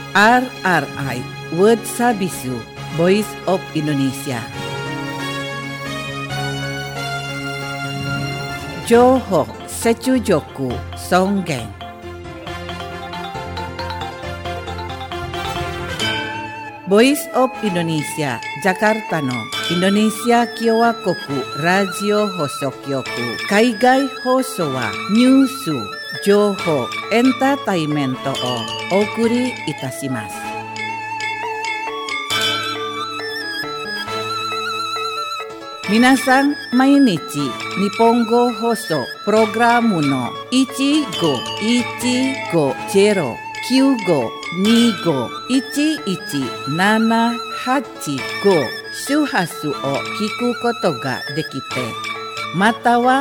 RRI World Sabisu Voice of Indonesia. Johok Secujoku Songgeng. Voice of Indonesia Jakarta no Indonesia Kyowa Koku Radio Hosokyoku Kaigai Hoso wa Nyusu Joho Entertainmento o Okuri Itashimasu. Minasan mainichi Nihongo Hoso Programu no 15-1-95-11-785 周波数を聞くことができて、または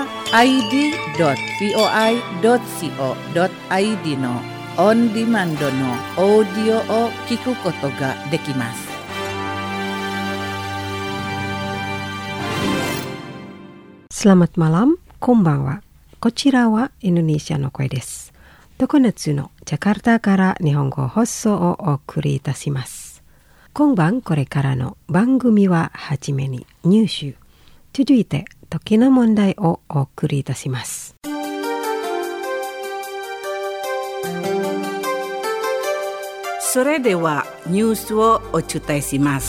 id.voi.co.id のオンディマンドのオーディオを聞くことができます。 Selamat malam, konbanwa. こちらはインドネシアの声です。常夏のジャカルタから日本語放送をお送りいたします。今晩これからの番組ははじめにニュース、続いて時の問題をお送りいたします。 それではニュースをお伝えします。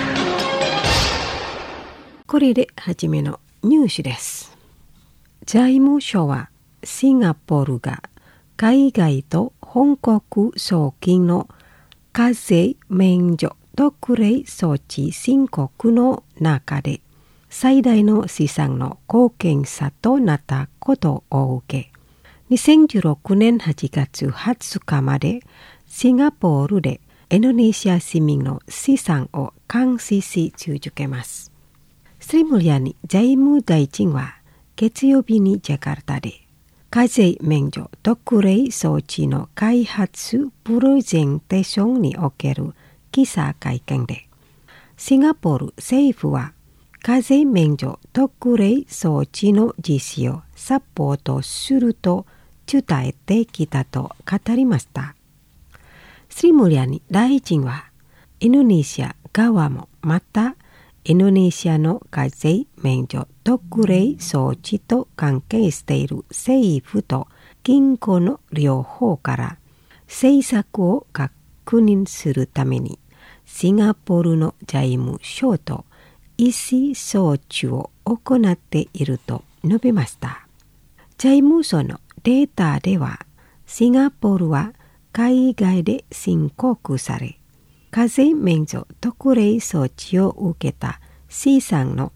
これではじめのニュースです。財務省はシンガポールが海外と本国送金の課税免除特例措置申告の中で最大の資産の貢献者となったことを受け、2016年8月20日までシンガポールでインドネシア市民の資産を監視し続けます。スリムリアニ財務大臣は月曜日にジャカルタで課税免除特例措置の開発プレゼンテーションにおける記者会見で、シンガポール政府は課税免除特例措置の実施をサポートすると伝えてきたと語りました。スリムリアニ大臣はインドネシア側もまたインドネシアの課税免除特例措置と関係している政府と銀行の両方から政策を確認するためにシンガポールの財務省と意思疎通を行っていると述べました。財務省のデータではシンガポールは海外で申告され課税免除特例措置を受けた資産の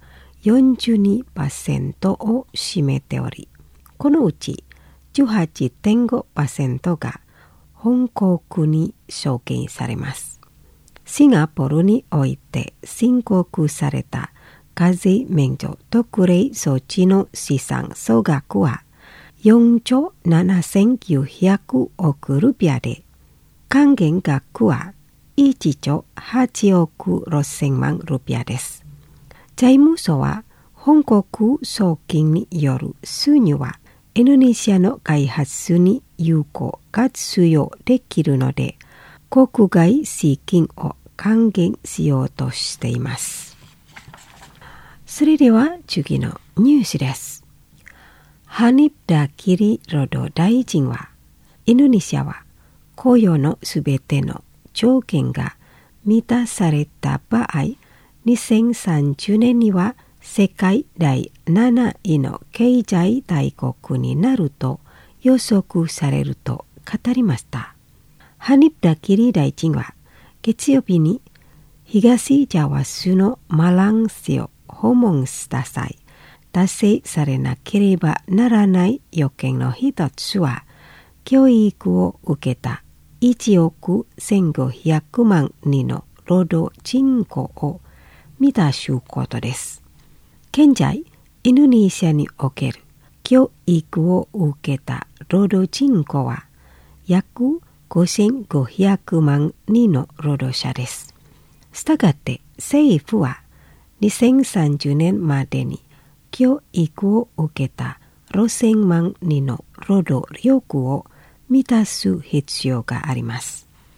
42% を占めており、このうち 18.5% が本国に送金されます。シンガポールにおいて申告された課税免除特例措置の資産総額は4兆7900億ルピアで、還元額は1兆8億6000万ルピアです。財務省は本国送金による収入はインドネシアの開発に有効活用できるので、国外資金を還元しようとしています。それでは次のニュースです。ハニプダ・キリ労働大臣は、インドネシアは雇用のすべての条件が満たされた場合、2030年には世界第7位の経済大国になると予測されると語りました。ハニプダ・キリ大臣は月曜日に東ジャワ州のマラン市を訪問した際、達成されなければならない要件の一つは、教育を受けた1億1500万人の労働人口を満たすことです。現在、インドネシアにおける教育を受けた労働人口は約5500万人の労働者です。したがって政府は2030年までに教育を受けた6000万人の労働力を満たす必要があります。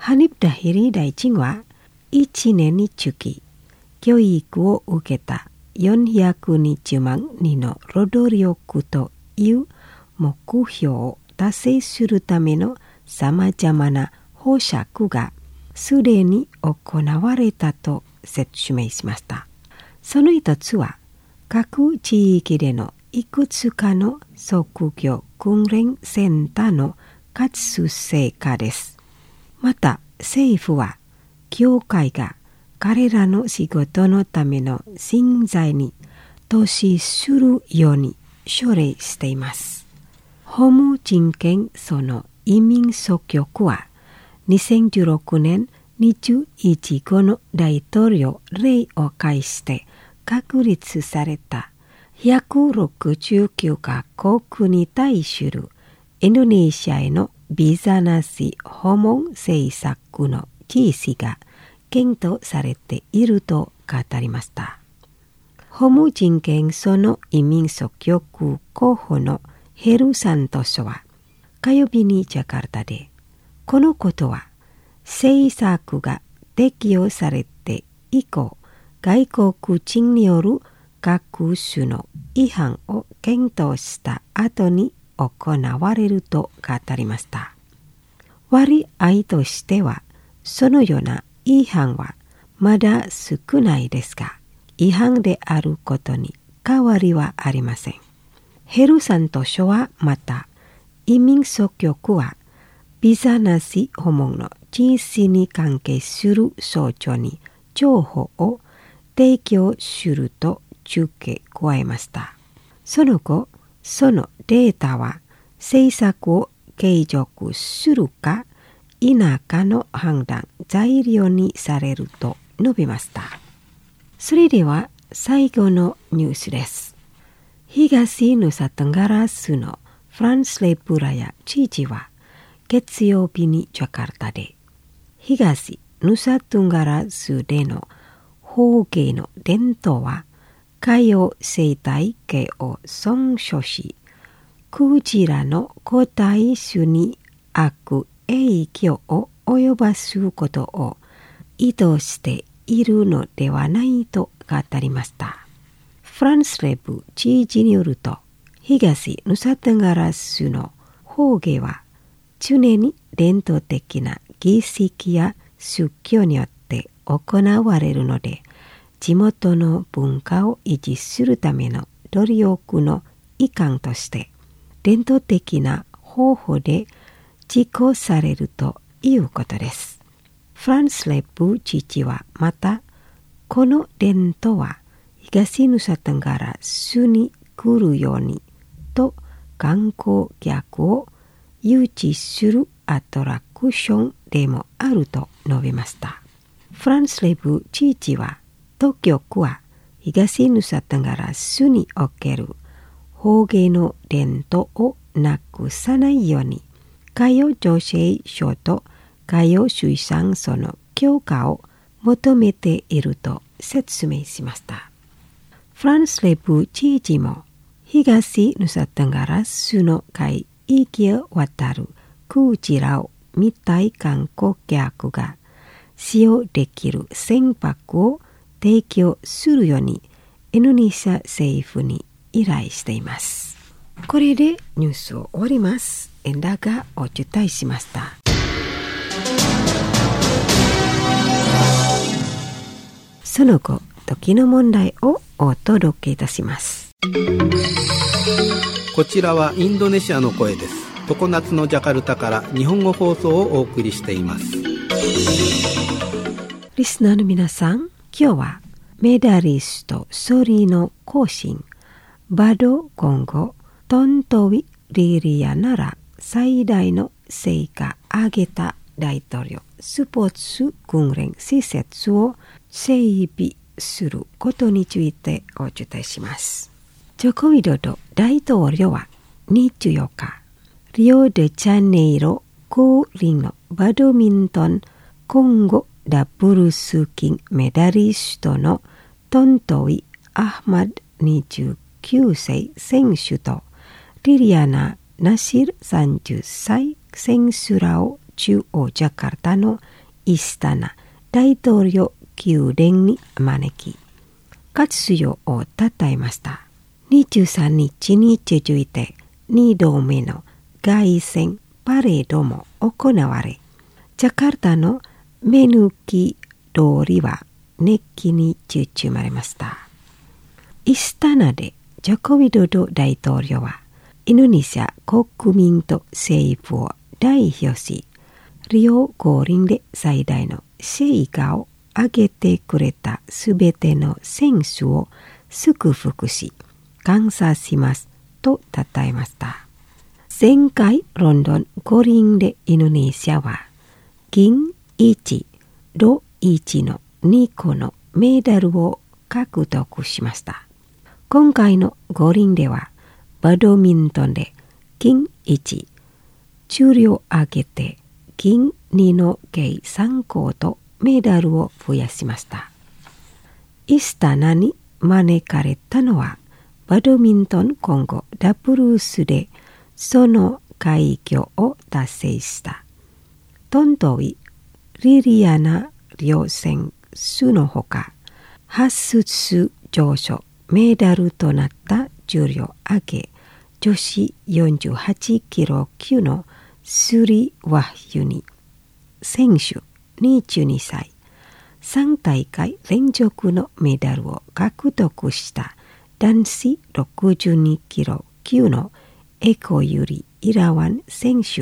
ハニブダヒリ大臣は1年につき教育を受けた420万人の労働力という目標を達成するためのさまざまな方策がすでに行われたと説明しました。その一つは各地域でのいくつかの職業訓練センターの活性化です。また政府は教会が彼らの仕事のための人材に投資するように奨励しています。法務人権その移民総局は2016年21号の大統領令を介して確立された169カ国に対するインドネシアへのビザなし訪問政策の実施が検討されていると語りました。法務人権その移民総局候補のヘルサントスは火曜日にジャカルタで、このことは政策が適用されて以降、外国人による各種の違反を検討した後に行われると語りました。割合としては、そのような違反はまだ少ないですが、違反であることに変わりはありません。ヘルサント書はまた、移民総局はビザなし訪問の実施に関係する省庁に情報を提供すると付け加えました。その後、そのデータは政策を継続するか否かの判断材料にされると述べました。それでは最後のニュースです。東ヌサトンガラスのフランス・レプラヤ知事は月曜日にジャカルタで東ヌサトンガラスでの法芸の伝統は海洋生態系を損傷し、クジラの個体種に悪影響を及ぼすことを意図しているのではないと語りました。フランスレブ知事によると、東ヌサトンガラスの法芸は常に伝統的な儀式や宗教によって行われるので、地元の文化を維持するための努力の一環として伝統的な方法で実行されるということです。フランスレブ知事はまた、この伝統は東ヌサトンガラスに来るようにと観光客を誘致するアトラクションでもあると述べました。フランスレブ知事は、当局は東ヌサトンガラスにおける法芸の伝統をなくさないように、海洋女性省と海洋水産省の強化を求めていると説明しました。フランスレブ知事も、東ヌサトンガラスの海域を渡るクジラを見たい観光客が使用できる船舶を提供するようにインドネシア政府に依頼しています。これでニュースを終わります。エンダがお伝えしました。その後、時の問題をお届けいたします。 こちらはインドネシアの声です。常夏のジャカルタから日本語放送をお送りしています。 リスナーの皆さん、今日はメダリストソリの後進バドゴンゴトントウィリリアなら最大の成果上げた大統領スポーツ訓練施設を整備することについてお伝えします。ジョコウィドド大統領は24日リオデジャネイロ五輪のバドミントン混合ダブルス金メダリストのトントウィ・アハマド29歳選手とリリアナ・ナシル30歳選手らを中央ジャカルタのイスタナ大統領宮殿に招き、活用をたたえました。23日に続いて2度目の凱旋パレードも行われ、ジャカルタの目抜き通りは熱気に包まれました。イスタナでジョコ・ウィドド大統領はインドネシア国民と政府を代表し、リオ五輪で最大の成果を上げてくれたすべての選手を祝福し、感謝しますと称えました。前回ロンドン五輪でインドネシアは銀1、銅1の2個のメダルを獲得しました。今回の五輪ではバドミントンで金1、重量を上げて銀2の計3個とメダルを増やしました。イスタナに招かれたのはバドミントン混合ダブルスでその快挙を達成したトントウィ・リリアナ両選手のほか、初出場所メダルとなった重量上げ女子48キロ級のスリ・ワヒユニ選手22歳、3大会連続のメダルを獲得した男子62キロ級のエコユリ・イラワン選手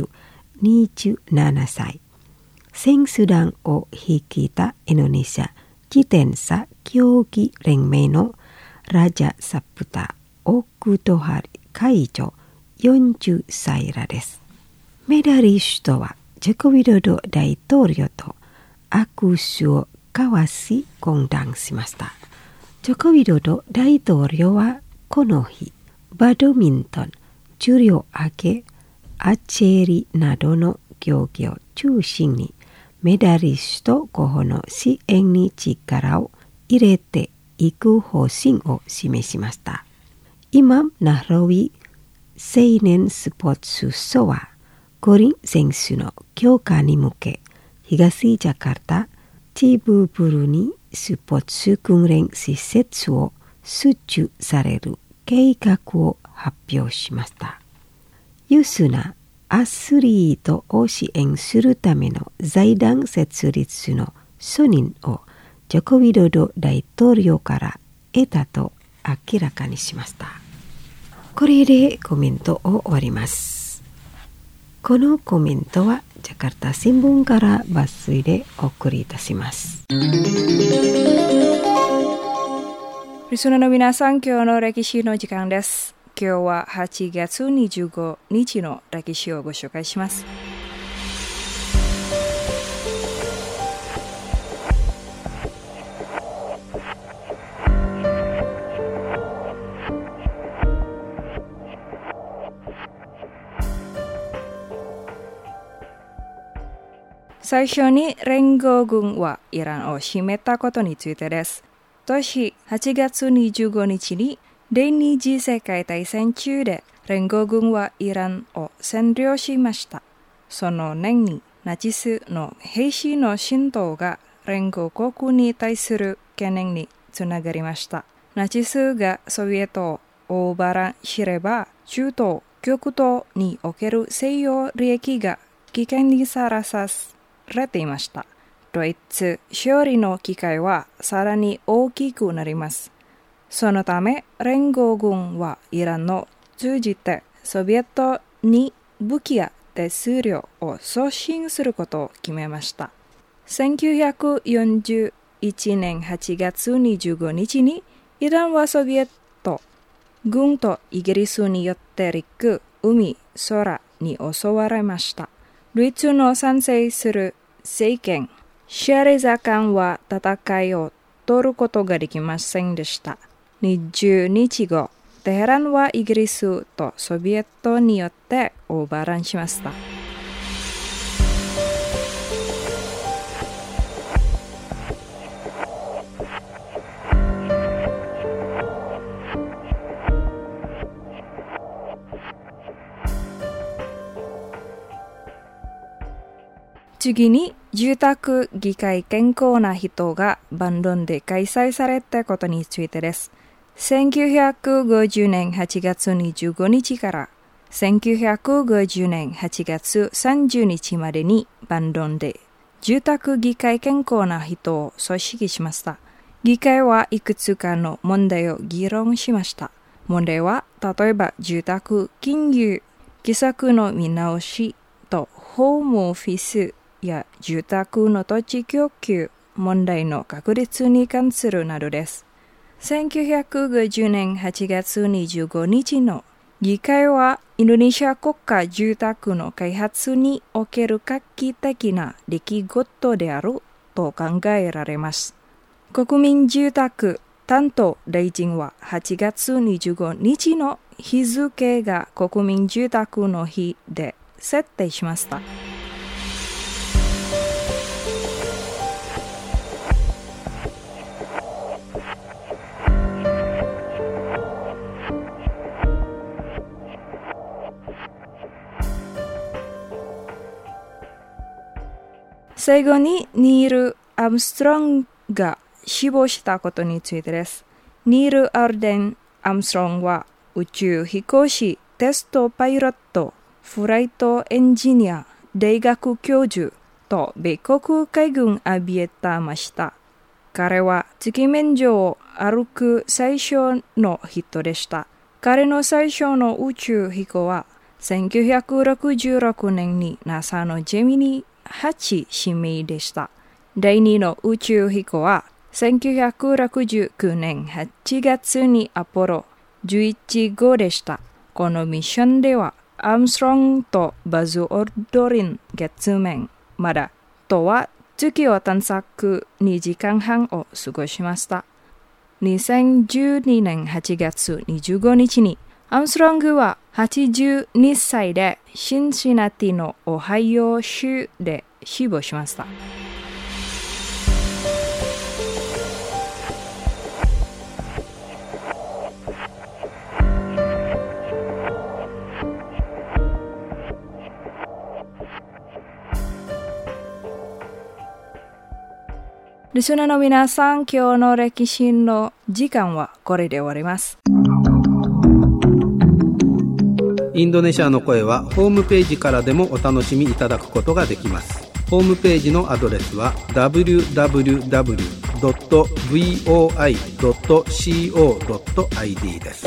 27歳、選手団を率いたインドネシア自転車競技連盟のラジャ・サプタ・オクトハリ会長40歳らです。メダリストはジョコ・ウィドド大統領と握手を交わし懇談しました。ジョコ・ウィドド大統領はこの日、バドミントン、重量上げ、アーチェリーなどの競技を中心にメダリスト候補の支援に力を入れていく方針を示しました。イマム・ナフロウィ青年スポーツ省は五輪選手の強化に向け、東ジャカルタ、チブブルにスポーツ訓練施設を設置される計画を発表しました。ユスなアスリートを支援するための財団設立の承認をジョコ・ウィドド大統領から得たと明らかにしました。これでコメントを終わります。このコメントはジャカルタ新聞から抜粋でお送りいたします。 リスナーの皆さん、今日の歴史の時間です。今日は8月25日の歴史をご紹介します。最初に連合軍はイランを占めたことについてです。年8月25日に第二次世界大戦中で連合軍はイランを占領しました。その年にナチスの兵士の浸透が連合国に対する懸念につながりました。ナチスがソビエトをオーバーランすれば、中東、極東における西洋利益が危険にさらされていました。ドイツ勝利の機会はさらに大きくなります。そのため連合軍はイランを通じてソビエトに武器や手数料を送信することを決めました。1941年8月25日にイランはソビエト軍とイギリスによって陸、海、空に襲われました。ドイツの賛成する政権シャレザカンは戦いを取ることができませんでした。20日後、テヘランはイギリスとソビエトによってオーバーランしました。次に住宅議会健康な人がバンドンで開催されたことについてです。1950年8月25日から1950年8月30日までにバンドンで住宅議会健康な人を組織しました。議会はいくつかの問題を議論しました。問題は例えば住宅金融、規則の見直しとホームオフィスや住宅の土地供給問題の確立に関するなどです。1950年8月25日の議会はインドネシア国家住宅の開発における画期的な出来事であると考えられます。国民住宅担当大臣は8月25日の日付が国民住宅の日で設定しました。最後にニール・アームストロングが死亡したことについてです。ニール・アルデン・アームストロングは宇宙飛行士、テストパイロット、フライトエンジニア、大学教授と米国海軍アビエーターました。彼は月面上を歩く最初の人でした。彼の最初の宇宙飛行は1966年に NASA のジェミニ8指名でした。第2の宇宙飛行は1969年8月にアポロ11号でした。このミッションではアームストロングとバズ・オルドリン月面まだとは月を探索2時間半を過ごしました。2012年8月25日にアームストロングは82歳でシンシナティのオハイオ州で死亡しました。リスナーの皆さん、今日の歴史の時間はこれで終わります。 インドネシアの声はホームページからでもお楽しみいただくことができます。ホームページのアドレスは www.voi.co.id です。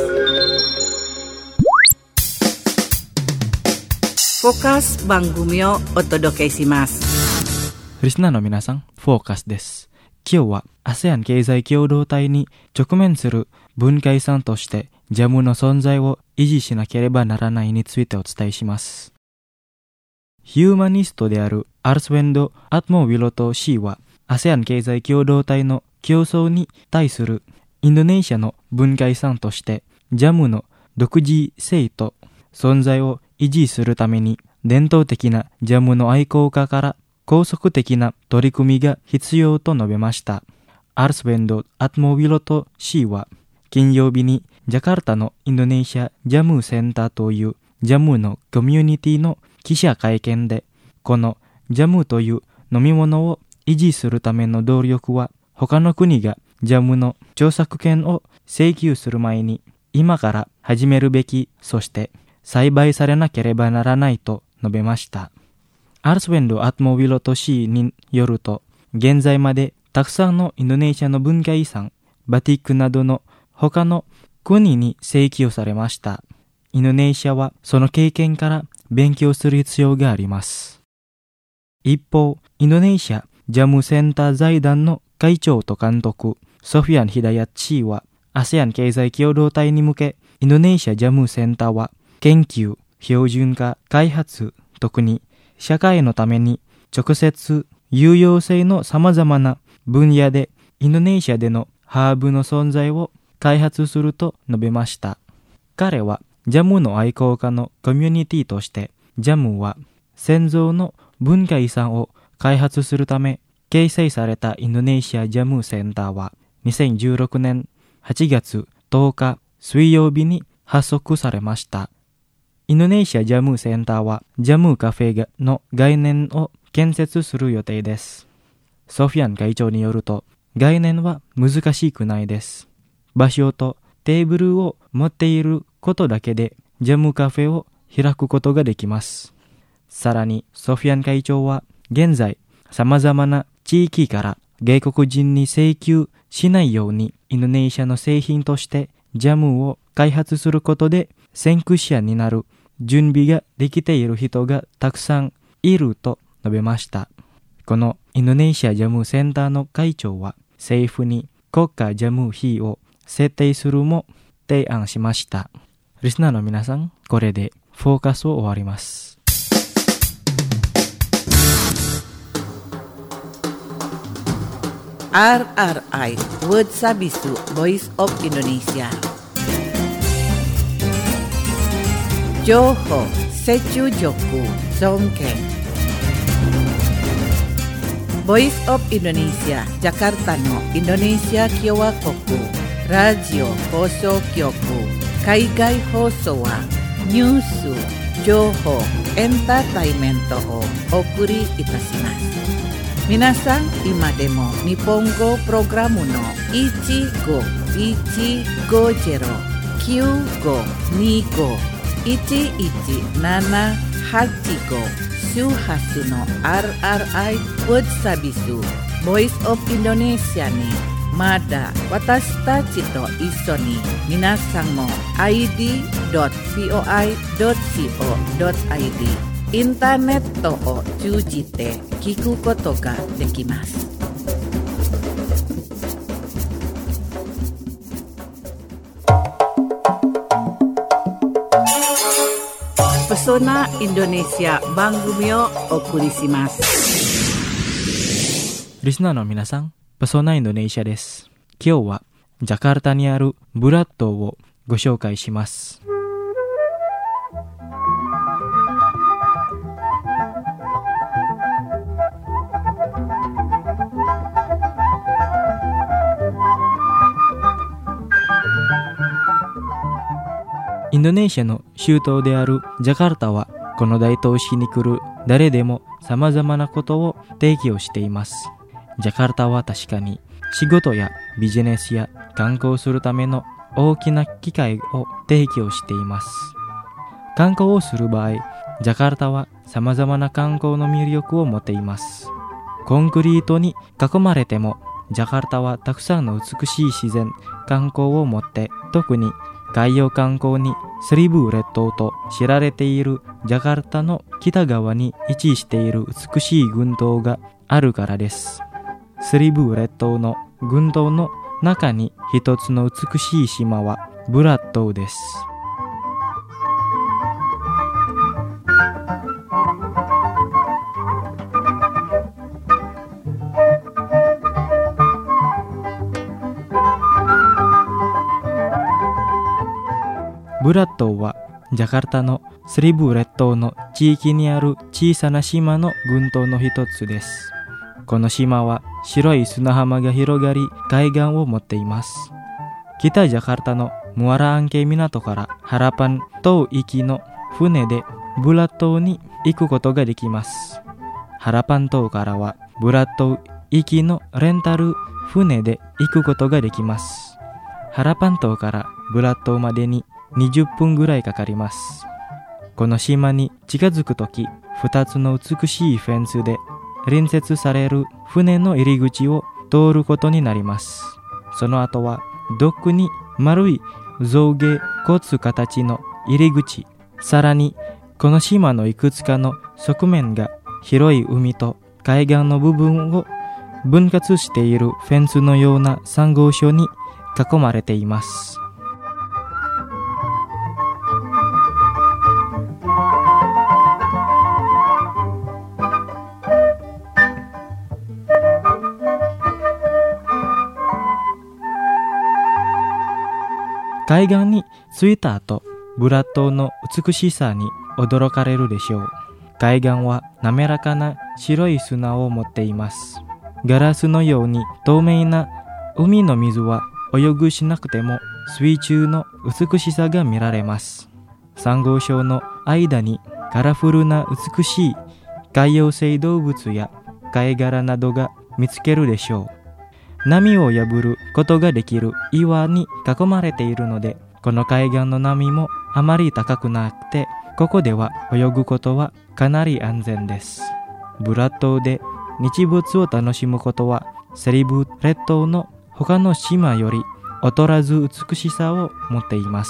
フォーカス番組をお届けします。 リスナーの皆さん、フォーカスです。今日は ASEAN 経済共同体に直面する文化遺産としてジャムの存在を維持しなければならないについてお伝えします。ヒューマニストであるアルスウェンド・アトモウィロト氏は ASEAN 経済共同体の競争に対するインドネシアの文化遺産としてジャムの独自性と存在を維持するために伝統的なジャムの愛好家から高速的な取り組みが必要と述べました。アルスウェンド・アトモウィロト氏は金曜日にジャカルタのインドネシアジャムセンターというジャムのコミュニティの記者会見で、このジャムという飲み物を維持するための努力は他の国がジャムの著作権を請求する前に今から始めるべき、そして栽培されなければならないと述べました。アルスウェンド・アトモウィロト氏によると、現在までたくさんのインドネシアの文化遺産、バティックなどの他の国に請求されました。インドネシアはその経験から勉強する必要があります。一方、インドネシアジャムセンター財団の会長と監督、ソフィアン・ヒダヤット氏は、ASEAN 経済共同体に向け、インドネシアジャムセンターは、研究、標準化、開発、特に社会のために直接有用性の様々な分野でインドネシアでのハーブの存在を開発すると述べました。彼はジャムの愛好家のコミュニティとしてジャムは先祖の文化遺産を開発するため形成されたインドネシアジャムセンターは2016年8月10日水曜日に発足されました。インドネシアジャムセンターはジャムカフェの概念を建設する予定です。ソフィアン会長によると、概念は難しくないです。場所とテーブルを持っていることだけでジャムカフェを開くことができます。さらにソフィアン会長は現在様々な地域から外国人に請求しないようにインドネシアの製品としてジャムを開発することで先駆者になる準備ができている人がたくさんいると述べました。このインドネシアジャムセンターの会長は政府に国家ジャム費を設定するも提案しました。リスナーの皆さん、これでフォーカスを終わります。 RRI Word Sabisu Voice of Indonesia 情報、接中力、尊敬Voice of Indonesia Jakartaのインドネシア共和国ラジオ放送局海外放送はニュース、情報、エンターテイメントをお送りいたします。皆さん今でも日本語プログラムの1515251178周波数の RRI Word Sabisu Voice of Indonesia にまだ私たちと一緒に皆さんも id.voi.co.id インターネットを通じて聞くことができます。Pesona Indonesia 番組をお送りします。 リスナーの皆さん、Pesona Indonesia です。今日はジャカルタにあるブラッドをご紹介します。インドネシアの首都であるジャカルタはこの大都市に来る誰でも様々なことを提供しています。ジャカルタは確かに仕事やビジネスや観光するための大きな機会を提供しています。観光をする場合、ジャカルタは様々な観光の魅力を持っています。コンクリートに囲まれてもジャカルタはたくさんの美しい自然観光を持って、特に海洋観光にスリブ列島と知られているジャカルタの北側に位置している美しい群島があるからです。スリブ列島の群島の中に一つの美しい島はブラッ島です。ブラッドはジャカルタのスリブ列島の地域にある小さな島の群島の一つです。この島は白い砂浜が広がり海岸を持っています。北ジャカルタのムアラアンケ港からハラパン島行きの船でブラッドに行くことができます。ハラパン島からはブラッド行きのレンタル船で行くことができます。ハラパン島からブラッドまでに20分ぐらいかかります。この島に近づくとき、2つの美しいフェンスで隣接される船の入り口を通ることになります。その後はドックに丸い象牙骨形の入り口、さらにこの島のいくつかの側面が広い海と海岸の部分を分割しているフェンスのような珊瑚礁に囲まれています。海岸に着いた後、ブラッドの美しさに驚かれるでしょう。海岸は滑らかな白い砂を持っています。ガラスのように透明な海の水は泳ぐしなくても水中の美しさが見られます。珊瑚礁の間にカラフルな美しい海洋性動物や貝殻などが見つけるでしょう。波を破ることができる岩に囲まれているので、この海岸の波もあまり高くなくて、ここでは泳ぐことはかなり安全です。ブラッ島で日没を楽しむことはセリブ列島の他の島より劣らず美しさを持っています。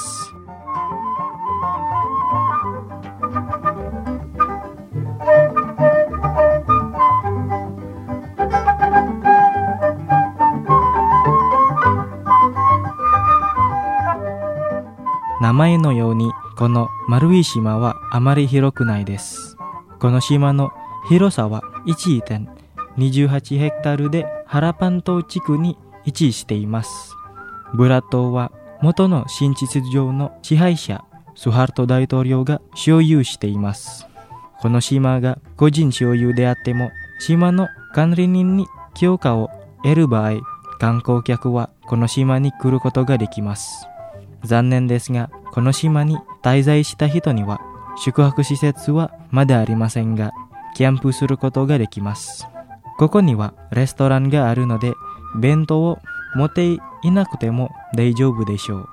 名前のようにこの丸い島はあまり広くないです。この島の広さは 1.28 ヘクタールでハラパン島地区に位置しています。ブラ島は元の新秩序の支配者スハルト大統領が所有しています。この島が個人所有であっても、島の管理人に許可を得る場合、観光客はこの島に来ることができます。残念ですが、この島に滞在した人には宿泊施設はまだありませんが、キャンプすることができます。ここにはレストランがあるので、弁当を持っていなくても大丈夫でしょう。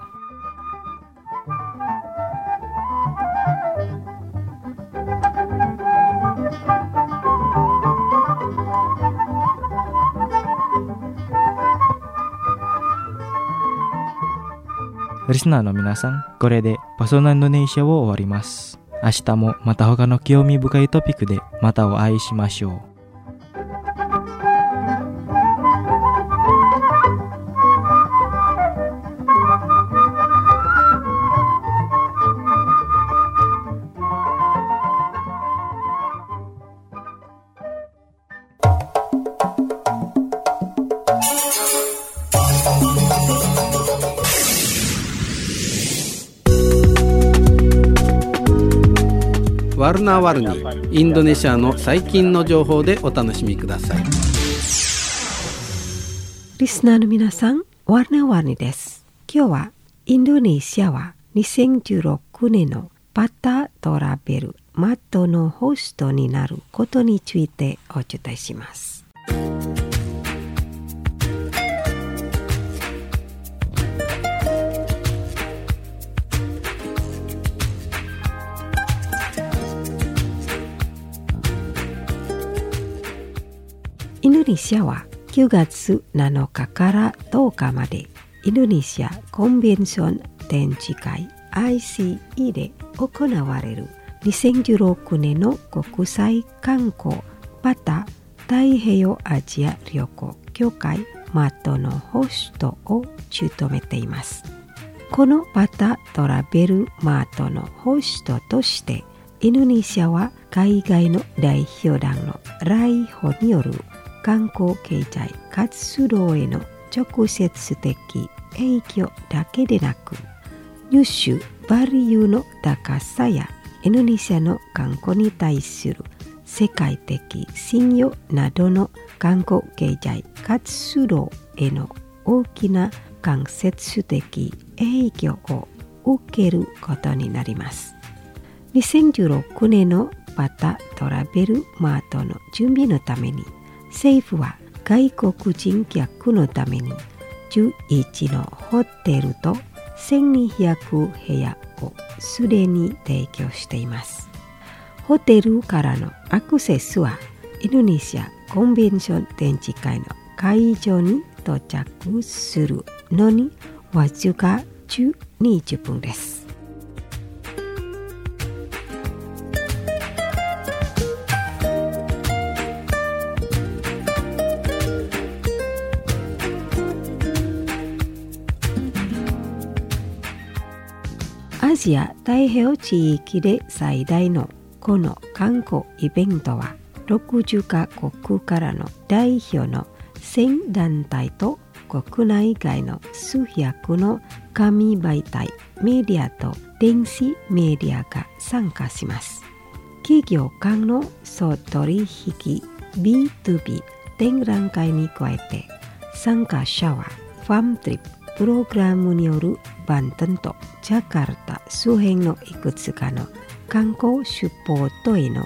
リスナーの皆さん、これでパソナインドネシアを終わります。明日もまた他の興味深いトピックでまたお会いしましょう。 ワルナワルニ、インドネシアの最近の情報でお楽しみください。 リスナーの皆さん、ワルナワルニです。今日はインドネシアは2016年のパタトラベルマットのホストになることについてお伝えします。インドネシアは9月7日から10日までインドネシアコンベンション展示会 ICE で行われる2016年の国際観光パタ太平洋アジア旅行協会マットのホストを務めています。このパタトラベルマットのホストとしてインドネシアは海外の代表団の来訪による観光経済活動への直接的影響だけでなく、入手バリューの高さやインドネシアの観光に対する世界的信用などの観光経済活動への大きな間接的影響を受けることになります。2016年のパタトラベルマートの準備のために政府は外国人客のために11のホテルと1200部屋をすでに提供しています。ホテルからのアクセスはインドネシアコンベンション展示会の会場に到着するのにわずか10分です。アジア太平洋地域で最大のこの観光イベントは60カ国からの代表の1000団体と国内外の数百の紙媒体、メディアと電子メディアが参加します。企業間の総取引 B2B 展覧会に加えて参加者はファームトリッププログラムによるバンタンとジャカルタ周辺のいくつかの観光スポットへの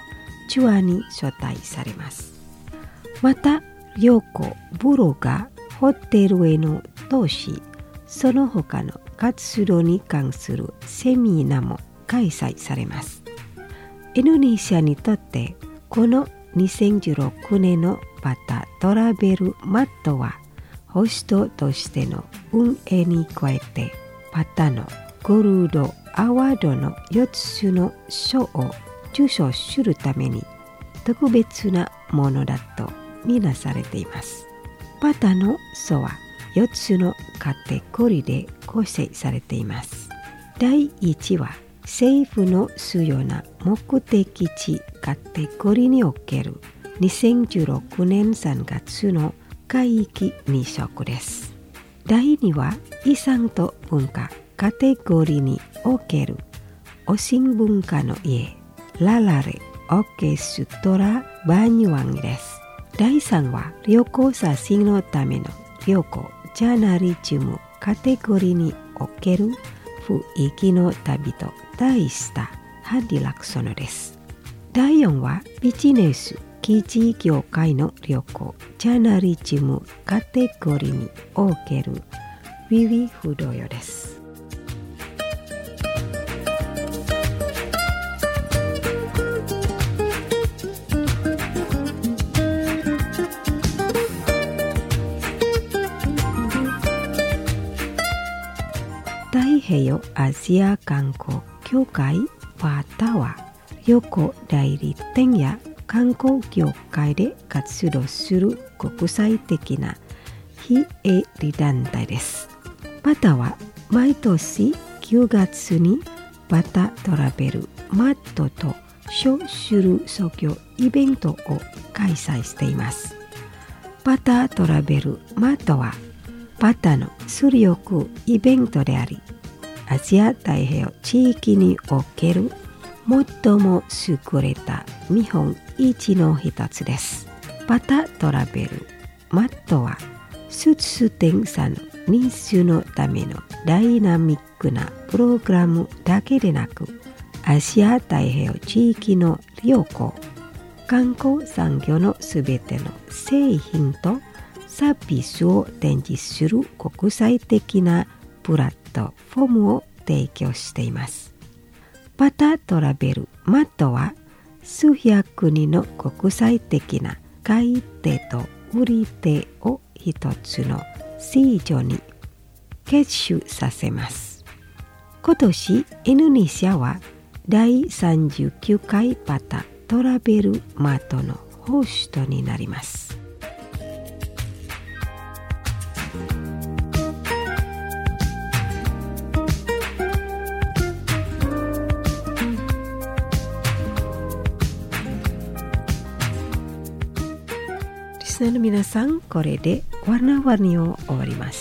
ツアーに招待されます。また良子ブロがホテルへの投資、その他の活動に関するセミナーも開催されます。インドネシアにとってこの2016年のバタトラベルマットはホストとしての運営に加えてバタのゴールドアワードの4つの賞を受賞するために特別なものだとみなされています。バタの賞は4つのカテゴリーで構成されています。第1は政府の主要な目的地カテゴリーにおける2016年3月の海域日食です。第2は遺産と文化カテゴリーにおけるお新文化の家ララレオーケストラバニワンです。第3は旅行写真のための旅行ジャーナリズムカテゴリーにおける雰囲気の旅と題したハディラクソノです。第4はビジネス記事業界の旅行ジャーナリズムカテゴリーにおけるウィウィフドヨです。太平洋アジア観光協会バタは旅行代理店や観光業界で活動する国際的な非営利団体です。バタは毎年9月にバタトラベルマットと称する創業イベントを開催しています。バタトラベルマットはバタの主力イベントであり、アジア太平洋地域における最も優れた見本市の一つです。バタトラベルマットは出展者の人数のためのダイナミックなプログラムだけでなく、アジア太平洋地域の旅行、観光産業のすべての製品とサービスを展示する国際的なプラットフォームを提供しています。バタトラベルマットは数百人の国際的な買い手と売り手を一つの市場に結集させます。今年インドネシアは第39回バタトラベルマットのホストになります。リスナーの皆さん、これでwarna-warniを終わります。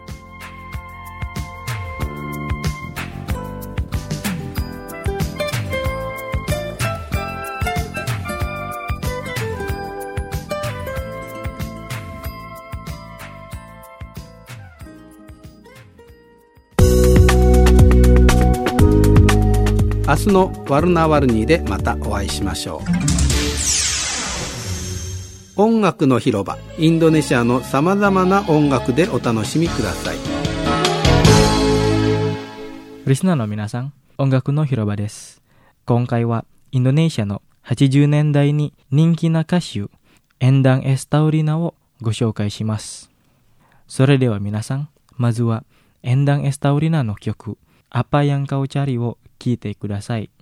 明日のワルナワルニーでまたお会いしましょう。音楽の広場、インドネシアのさまざまな音楽でお楽しみください。 リスナーの皆さん、音楽の広場です。今回はインドネシアの80年代に人気な歌手エンダン・エスタウリナをご紹介します。それでは皆さん、まずはエンダン・エスタウリナの曲Apa Yang Kau Cariを聴いてください。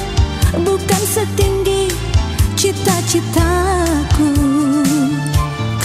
Cita-citaku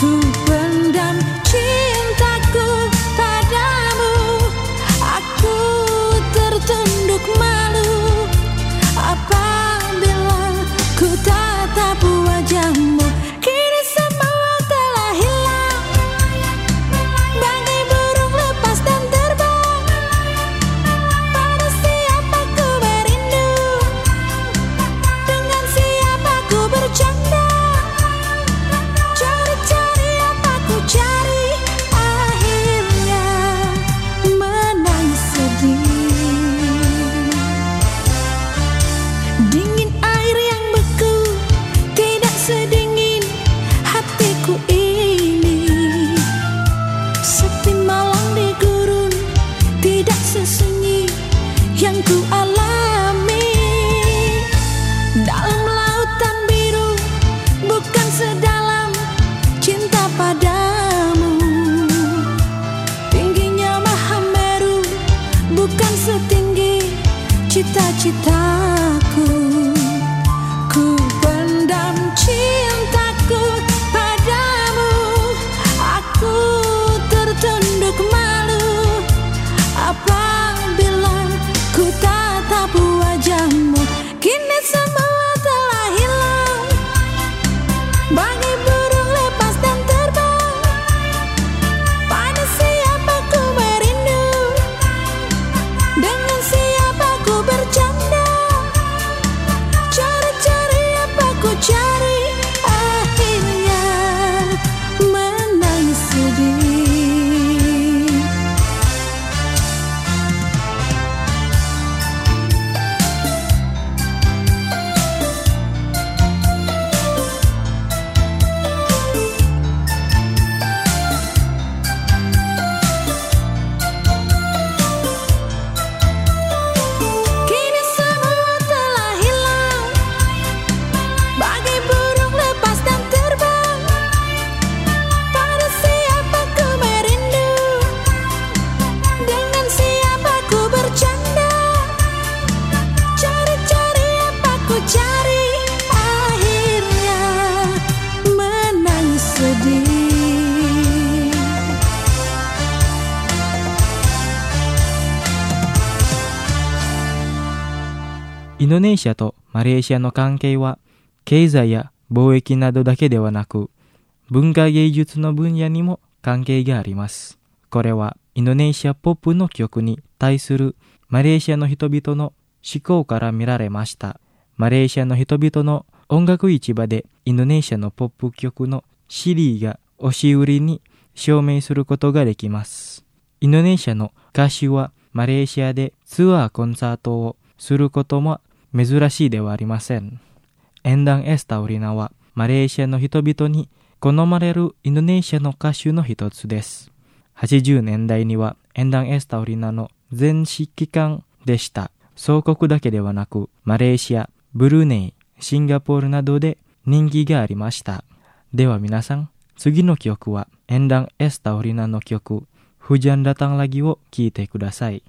インドネシアとマレーシアの関係は経済や貿易などだけではなく、文化芸術の分野にも関係があります。これはインドネシアポップの曲に対するマレーシアの人々の思考から見られました。マレーシアの人々の音楽市場でインドネシアのポップ曲のCDが押し売りに証明することができます。インドネシアの歌手はマレーシアでツアーコンサートをすることも珍しいではありません。エンダン・エスタウリナはマレーシアの人々に好まれるインドネシアの歌手の一つです。80年代にはエンダン・エスタウリナの全指揮官でした。総国だけではなくマレーシア、ブルネイ、シンガポールなどで人気がありました。では皆さん、次の曲はエンダン・エスタウリナの曲Hujan Datang Lagiを聴いてください。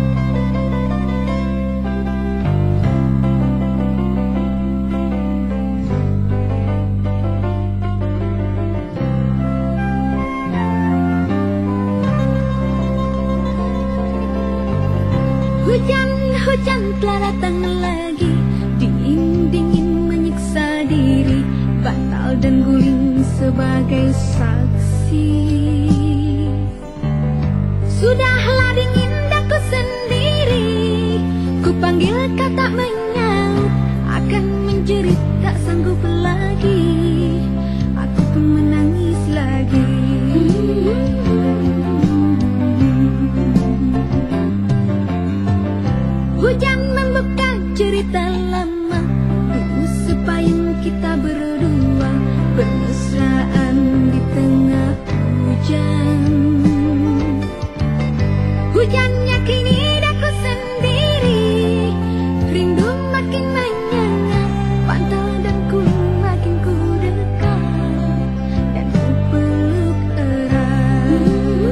Hujan telah datang lagi, dingin-dingin menyiksa diri, bantal dan guling sebagai saksi. Sudahlah dingin daku sendiri, ku panggil kau tak menyaut, akan menjerit tak sanggup lagi, aku pun menangis lagi. Hujan membuka cerita lama, dulu sepayung kita berdua bermesraan di tengah hujan. Hujannya kini daku sendiri, rindu makin menyengat, pantal dan kulit makin ku dekat dan ku peluk erat.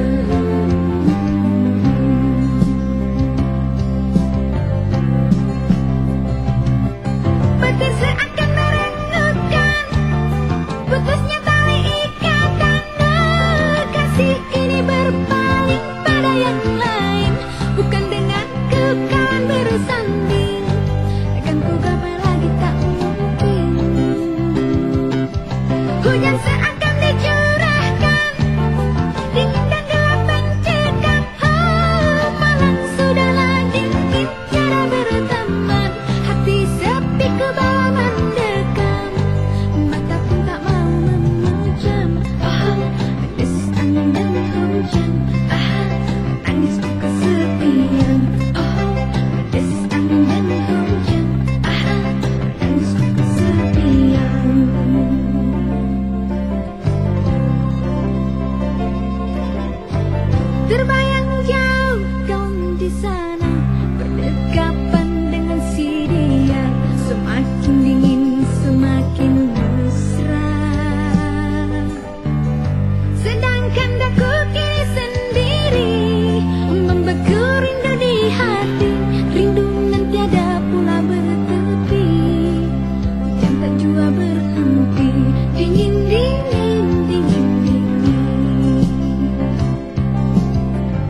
Petir seakan merengutkan, putusnya tali ikatan kasih ini berpaling pada yang lain, bukan denganku kawan bersanding, akan ku gapai lagi tak mungkin. Hujan seakan dicurahkan, dingin dan gelap mencekam, malam sudahlah dingin tiada berteman, hati sepi ku bawa mendekam, mata pun tak mau memejam. Desain dan hujan, nangisku kesepian. Desain dan hujan, nangisku kesepian. Terbayang jauh kau di sana, berdekapan dengan si dia, semakin dingin semakin mesra. Sedangkan daku kini sendiri, membeku rindu di hati, rindu nan tiada pula bertepi, hujan tak jua berhenti, dingin dingin dingin dingin.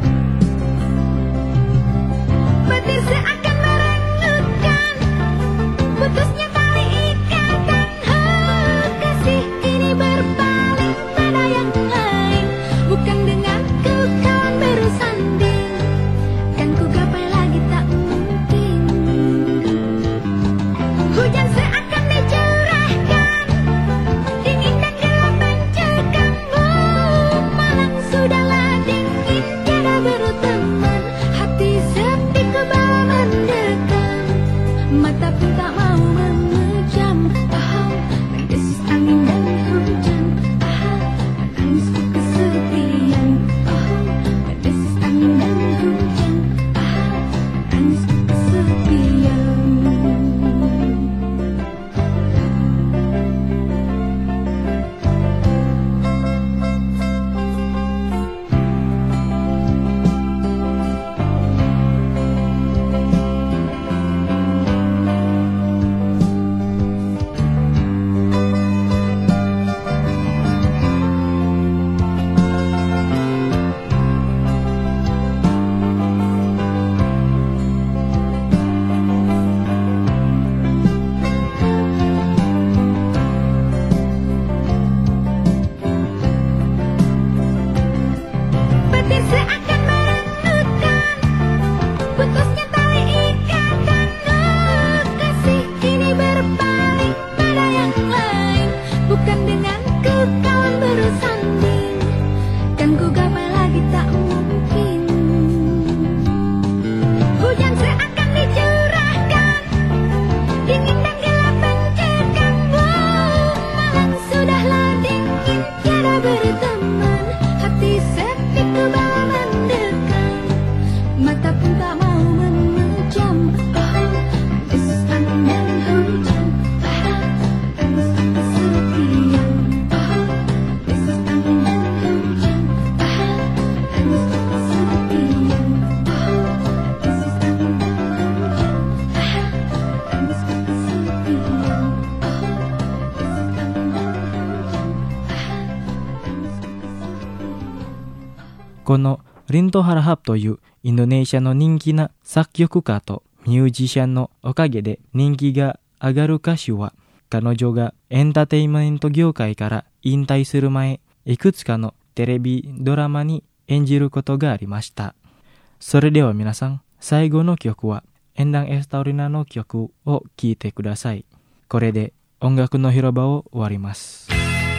このリントハラハプというインドネシアの人気な作曲家とミュージシャンのおかげで人気が上がる歌手は、彼女がエンターテインメント業界から引退する前、いくつかのテレビドラマに演じることがありました。それでは皆さん、最後の曲はエンダン・エスタオリナの曲を聴いてください。これで音楽の広場を終わります。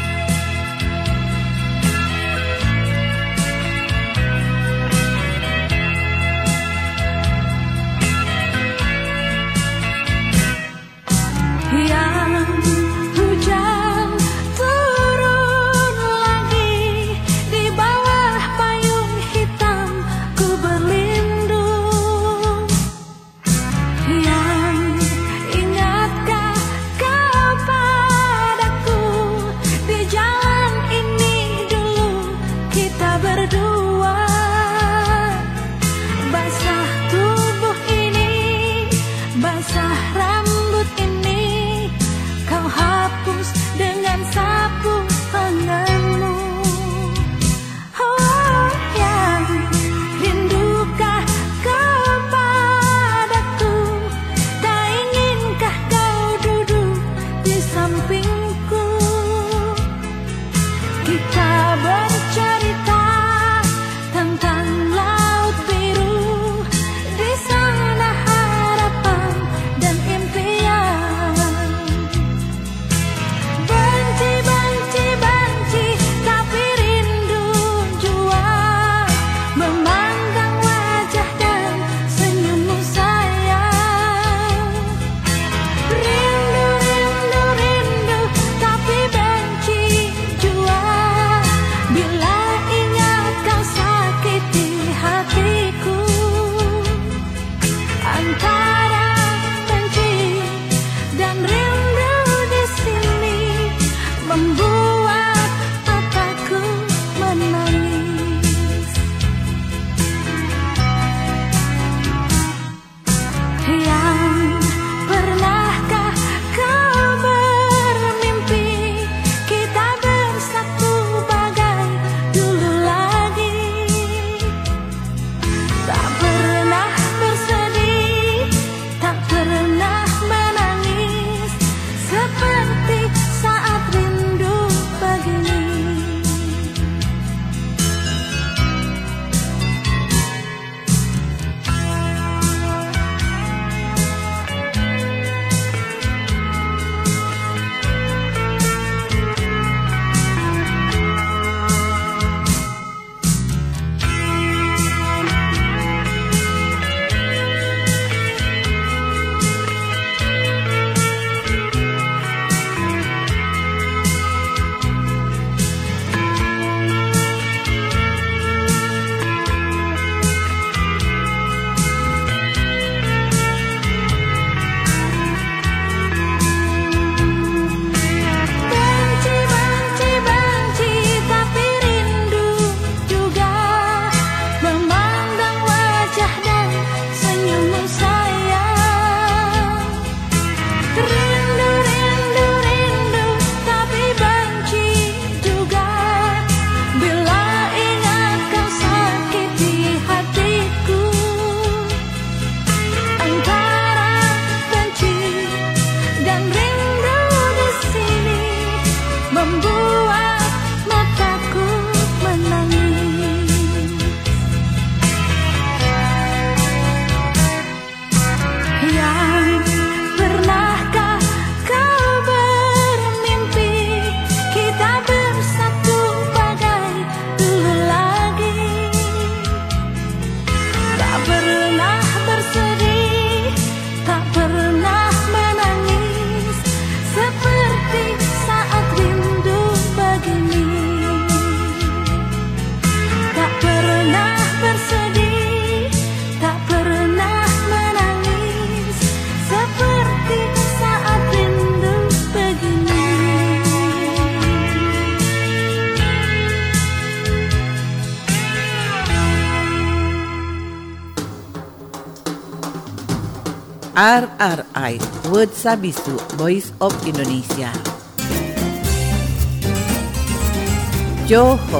RRI World Sabisu Voice of Indonesia. Johor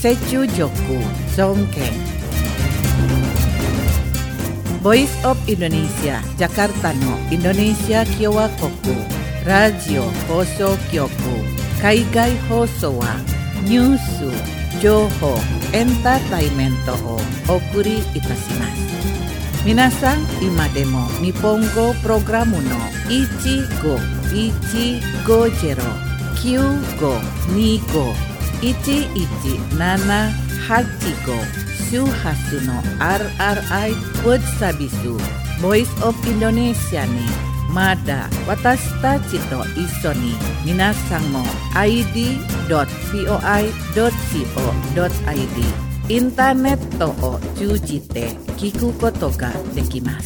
Sechu Joku Songkeng. Voice of Indonesia Jakarta no Indonesia Kyowa Koku Radio Hoso Kyoku Kaigai Hoso wa Nyusu Joho Entertainmento o Okuri Itashimasu. Minasan imademo Nippongo Programu no Ichigo Jero Kyugo Nigo 1178 Shuhasu no RRI World Sabisu Voice of Indonesia ni Mada Watashi tachi to iso ni minasan mo id.voi.co.id インターネットを通じて聞くことができます。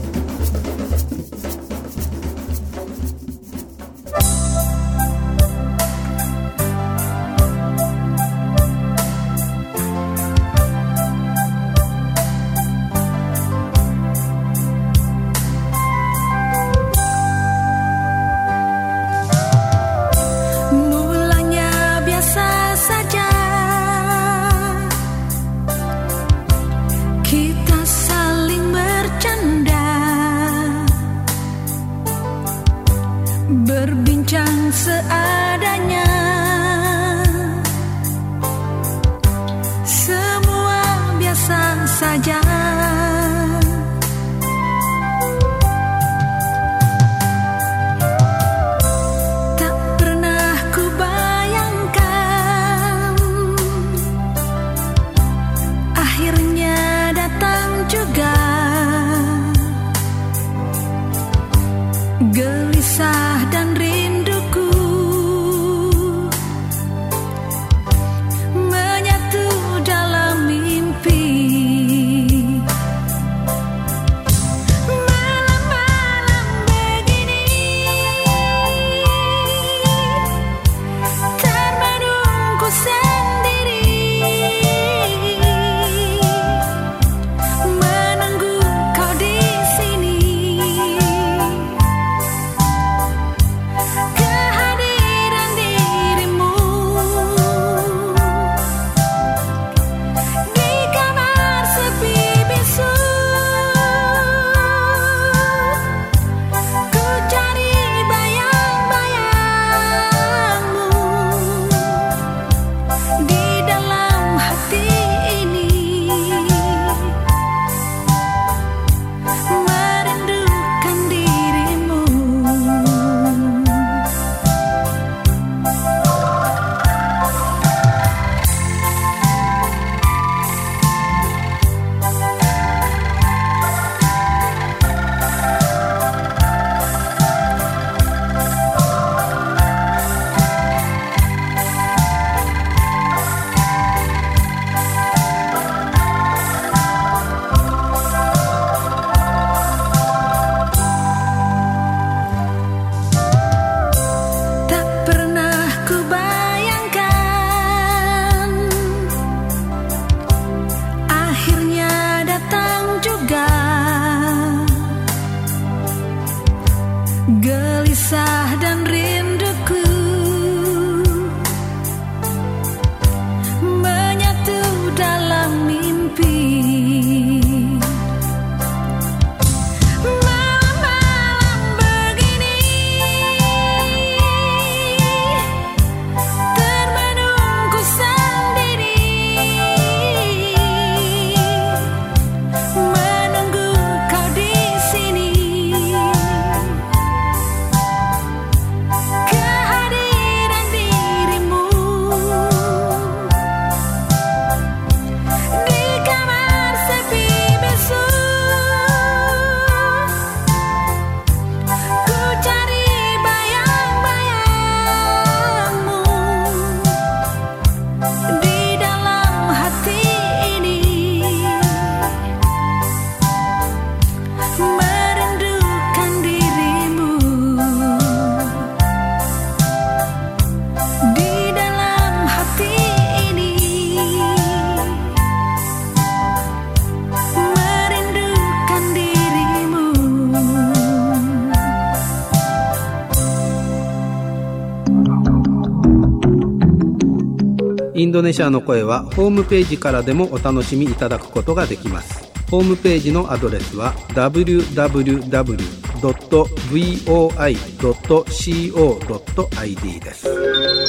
Berbincang seadanya, semua biasa saja. Tak pernah kubayangkan akhirnya datang juga. Gelisah dan rinduku menyatu dalam mimpi. Malam-malam begini termenungku sendiri, menunggu kau di sini. Kehadiran dirimu di kamar sepi bisu, ku cari bayang-bayangmu di dalam hati ini, merindukan dirimu. Tak pernah kubayangkan akhirnya datang juga. Gelisah dan rinduku menyatu dalam mimpi. Malam-malam begini termenungku sendiri, menunggu kau di sini. Kehadiran dirimu di kamar sepi bisu, ku cari bayang-bayangmu di dalam hati ini, merindukan dirimu di dalam hati ini, merindukan dirimu. インドネシアの声はホームページからでもお楽しみいただくことができます。ホームページのアドレスは www.voi.co.id です。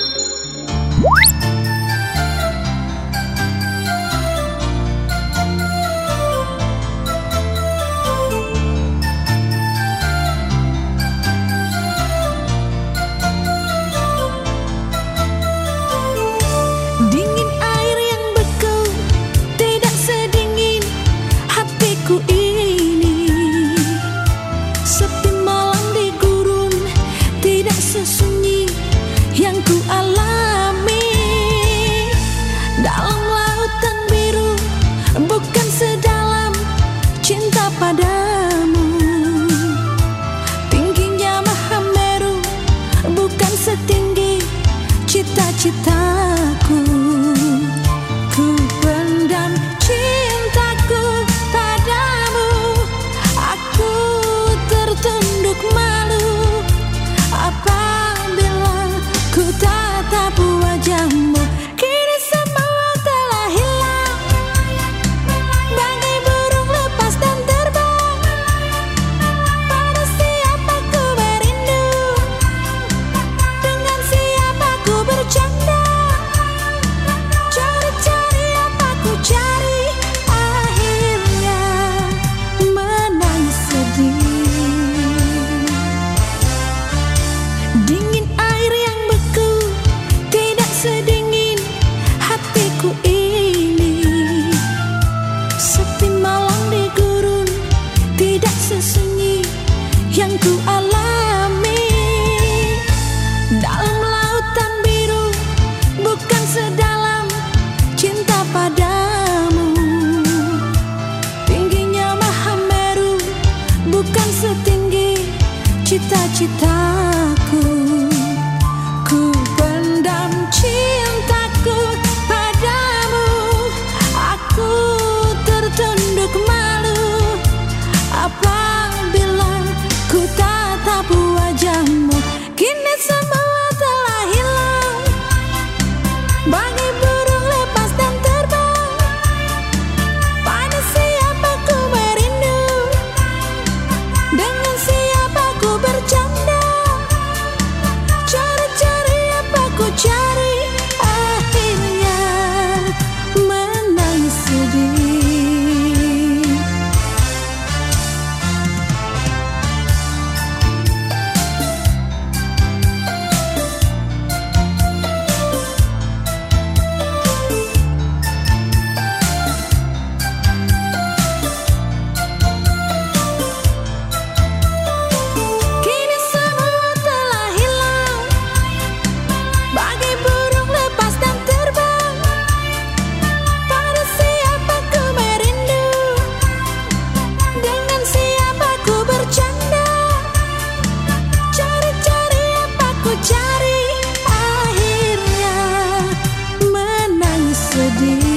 Cita-citaku, ku pendam cintaku padamu. Aku tertunduk malu apabila ku tatap wajahmu. Kini semua telah hilang, bagai burung lepas dan terbang. Pada siapa ku merindu, dengan siapa ku bercanda. Cari-cari apa ku cari, akhirnya menangis sedih. Dingin air yang beku, tidak sedingin hatiku ini. Sepi malam di gurun, tidak sesunyi yang ku alami. Dalam lautan biru, bukan sedalam cinta padamu. Tingginya Mahameru, bukan setinggi cita-citaku. Ku pendam cintaku padamu. Aku tertunduk malu apabila ku tatap wajahmu. Kini semua telah hilang, bagai burung lepas dan terbang. Pada siapa ku merindu, dengan siapa ku bercanda. Cari-cari apa ku cari, akhirnya menangis sedih. Kini semua telah hilang, bagai burung lepas dan terbang. Pada siapa ku merindu, dengan siapa ku bercanda. Cari-cari apa ku cari, akhirnya menangis sedih.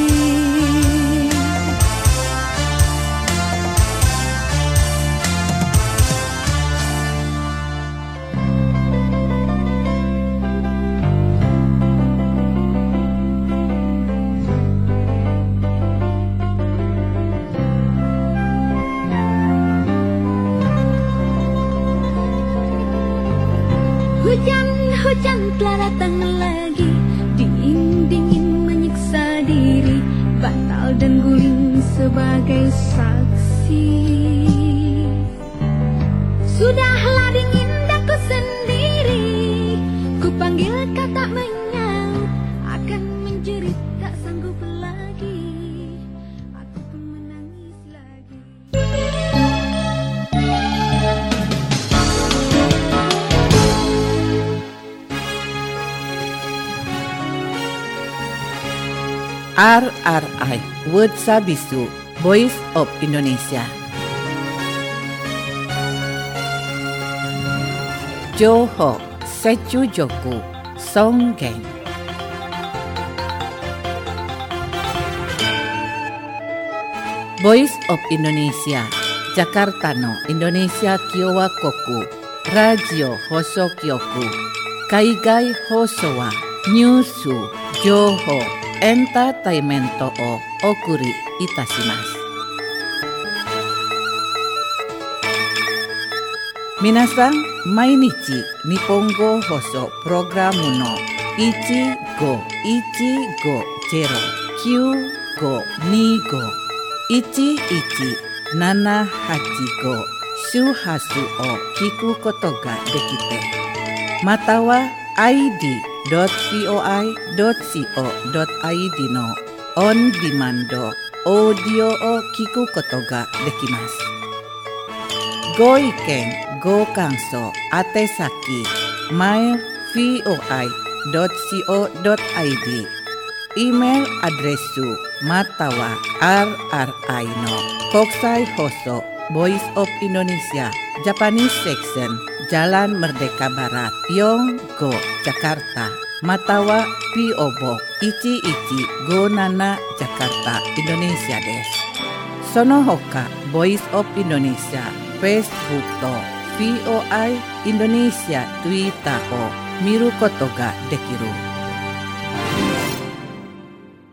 Hujan telah datang lagi, dingin-dingin menyiksa diri, batal dan guling sebagai saksi. Sudahlah dingin daku sendiri, ku panggil kau tak menyaut, akan menjerit tak sanggup lagi, aku pun menangis lagi. RRI World Sabisu Voice of Indonesia. Johor Secujoku Songgeng. Voice of Indonesia Jakarta no Indonesia Kiowa Koku Radio Hoso Kyoku Kaigai Hoso wa Nyusu Johor entertainmento o okuri itashimasu. Minasan, mainichi Nihongo Hoso Programu no 1519-985-1175 周波数を聞くことができて、または id.coi.co.id のオンディマンドオーディオを聞くことができます。ご意見、ご感想、宛先 mail.foi.co.id イメールアドレスまたは RRI の国際放送 Voice of Indonesia Japanese Section Jalan Merdeka Barat Yonggo Jakarta または PO Box 1157 Jakarta Indonesia です。その他 Voice of Indonesia Facebook と VOI Indonesia Twitter を見ることができる